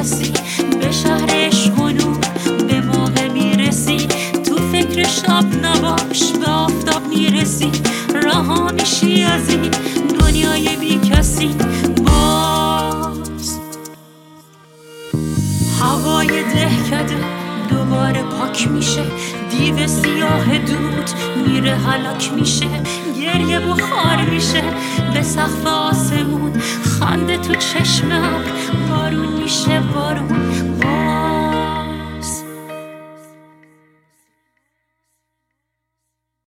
کسی، به شهر عشق و نور به موقع میرسی. تو فکر شب نباش به آفتاب میرسی، رها میشی از این دنیای بی کسی. باز هوای دهکده دوباره پاک میشه، دیو سیاه دود میره هلاک میشه. گریه بخار میشه به سقف آسمون، خنده تو چشم ابر، بارون میشه بارون